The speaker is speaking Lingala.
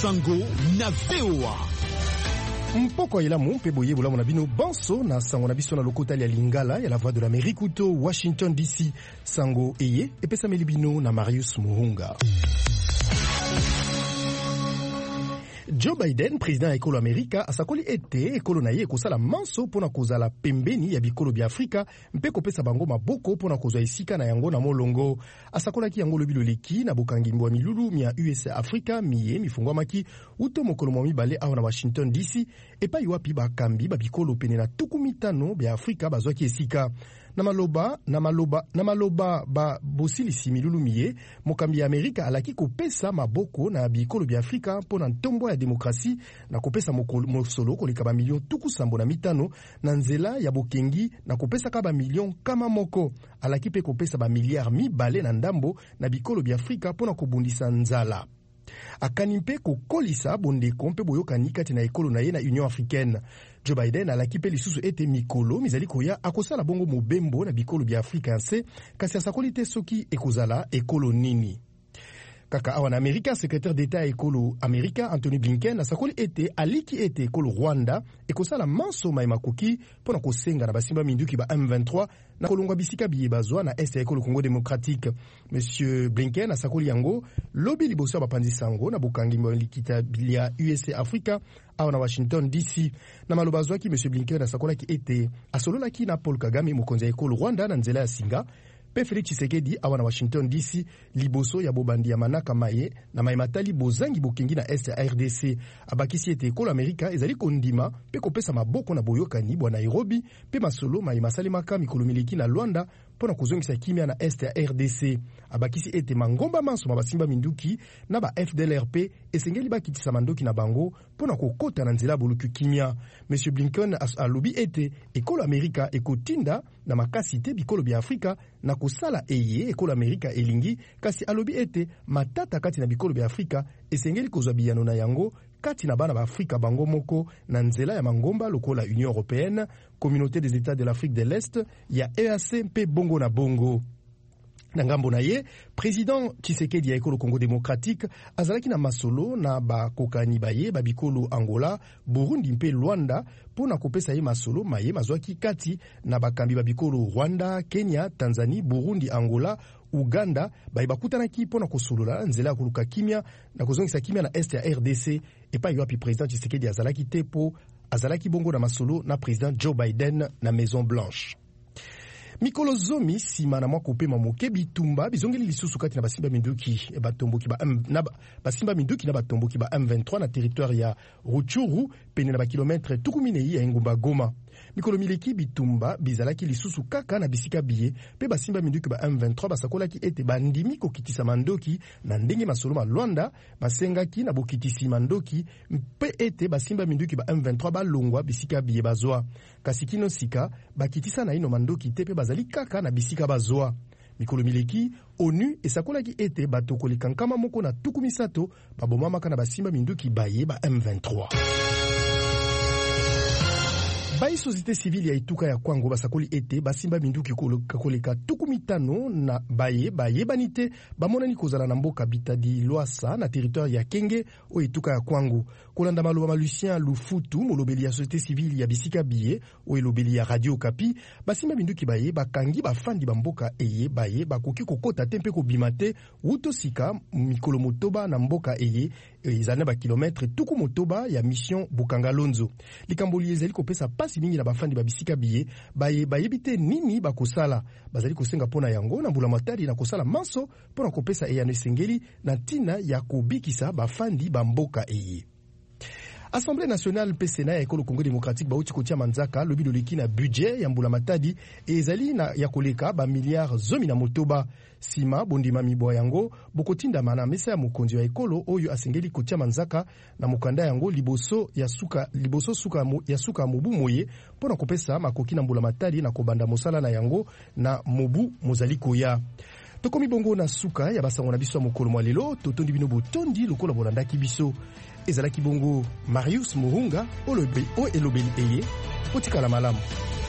Sango na VOA. Mpoko ila mpe boye bula mona bino banso na sango na biso na lokota ya Lingala ya la voix de l'Amérique to Washington DC. Sango eye epesa melibino na Marius Muhunga. Joe Biden, président ya ekolo Amerika, asakoli ete ekolo na ye ekosala manso pona kozala pembeni ya bikolo bya Afrika mpe kopesa bango maboko pona kozwa esika na yango na molongo. Asakolaki yango lobilo leki na bokangimbo ya milulu mia USA Afrika miye mifungwamaki uto mokolo mwa mibale awa na Washington DC epai wapi bakambi babikolo pene na 15 bya Afrika bazwaki esika. Na maloba ba bosilisi milulu miye mokambi ya Amerika alaki kopesa maboko na bikolo bya Afrika mpona ntombo ya demokrasi na kopesa mosolo koleka ba milion 75 na nzela ya bokengi na kopesa ka ba milion kama moko alaki pe kopesa ba miliard mibale na ndambo na bikolo bya Afrika mpona kobundisa nzala. Akani mpe kokolisa bondeko mpe boyokani kati na ekolo na ye na Union Africaine. Joe Biden alaki pe lisusu ete mikolo mizali koya akosala bongo mobembo na bikolo bya Afrika nse kasi asakoli te soki ekozala ekolo nini. Kaka awa na Amerika, secrétaire d'État ya ekolo Amerika Anthony Blinken asakoli ete aliki ete ekolo Rwanda ekosala manso mai makoki pona kosenga na basimba minduki ba M23 na kolongwa bisika biye bazwa na est ya ekolo Congo démocratique. Monsieur Blinken asakoli yango lobi liboso ba panzisango na bukangi likita bilia USA Afrika awa na Washington DC. Na maloba zwaki Monsieur Blinken asakolaki ete asololaki na Paul Kagame mokonzi ya ekolo Rwanda na nzela ya singa pe Félix Tshisekedi awa na Washington DC liboso ya bobandi ya manaka maye na maimatali bozangi bokengi na est ya RDC. Abakisi ete ekolo Amerika ezali kondima pe kopesa maboko na boyokani bwa Nairobi pe masolo mai masalemaka mikolo miliki na Luanda pona kuzongisa kimia na est ya RDC. Abakisi ete mangomba manso mabasimba minduki na ba FDLRP esengeli bakitisa mandoki na bango pona kokota na nzela boluku kimia. Monsieur Blinken alobi ete ekolo Amerika ekotinda na makasi te bikolo bya Afrika na kosala eye ekolo Amerika elingi kasi alobi ete matata kati na bikolo bya Afrika esengeli kozwa biyano na yango kati na bana ba Afrika bango moko na nzela ya mangomba lokola Union Européenne, Communauté des États de l'Afrique de l'Est, ya EAC mpe bongo na bongo. Na ngambo na ye, président Tshisekedi ya ekolo Congo démocratique azalaki na masolo na bakokani baye babikolo Angola, Burundi mpe Luanda pona kopesa ye masolo maye mazwaki kati na bakambi babikolo Rwanda, Kenya, Tanzanie, Burundi, Angola, Uganda baye bakutanaki pona kosolola nzela ya koluka kimia na kozongisa kimia na est ya RDC epai wapi président Tshisekedi azalaki tepo azalaki bongo na masolo na président Joe Biden na Maison Blanche. Mikolo zomi sima na mwako pe mamoke bitumba bizongeli lisusu kati na basimba minduki batomboki basimba minduki na batomboki ba M23 na territoire ya Rutshuru pene na ba kilometre tukuminei ya Ngumba Goma. Mikolo mileki bitumba bizalaki lisusu kaka na bisika biye pe basimba minduki ba M23 basakolaki ete bandimi kokitisa mandoki na ndenge masolo ma Luanda basengaki na bokitisi mandoki pe ete basimba minduki ba M23 balongwa bisika biye bazwa kasi kino sika bakitisa na ino mandoki te pe bazali kaka na bisika bazwa. Mikolo mileki ONU esakolaki ete bato koleka nkama moko na 30 babomamaka na basimba minduki baye ba M23. Bai société civile ya ituka ya Kwango basakoli ete basimba minduki koleka 15 na baye banite bamonani kozala na mboka Bitadi Loasa na territoire ya Kenge o ituka ya Kwango. Kolanda maloba Lucien Lufutu molobeli ya société civile ya bisika biye o elobeli ya Radio Kapi basimba minduki baye bakangi bafandi bamboka eye baye bakoki kokota tempe ko bimate wuto sika mikolo motoba na mboka eye ezana ba kilometre tuku motoba ya mission Bukangalonzo. Likamboli ezali kopesa pasi mingi na bafandi babisika biye baye bite nini bakosala bazali kosenga pona yango na mbula matari na kosala manso pona kopesa eyano esengeli na tina ya kobikisa bafandi bamboka eye. Assemblée nationale PCNA ya ekolo Congo démocratique bauti kotia manzaka lobi loleki na budget ya mbula matadi ezali na ya koleka ba milliards zomi na motoba sima bondima mibwa yango bokotinda mana mesa ya mokonzi wa ekolo oyo asengeli kotia manzaka na mokanda yango liboso suka mobu moye pona kopesa makoki na mbula matadi na kobanda mosala na yango na mobu mozali koya. Tokomi bongo na suka ya basango na biso mokolo mwa lelo totondi bino botondi lokola bolandaki biso ezalaki bongo Marius Muhunga o elobeli eye otikala malamu.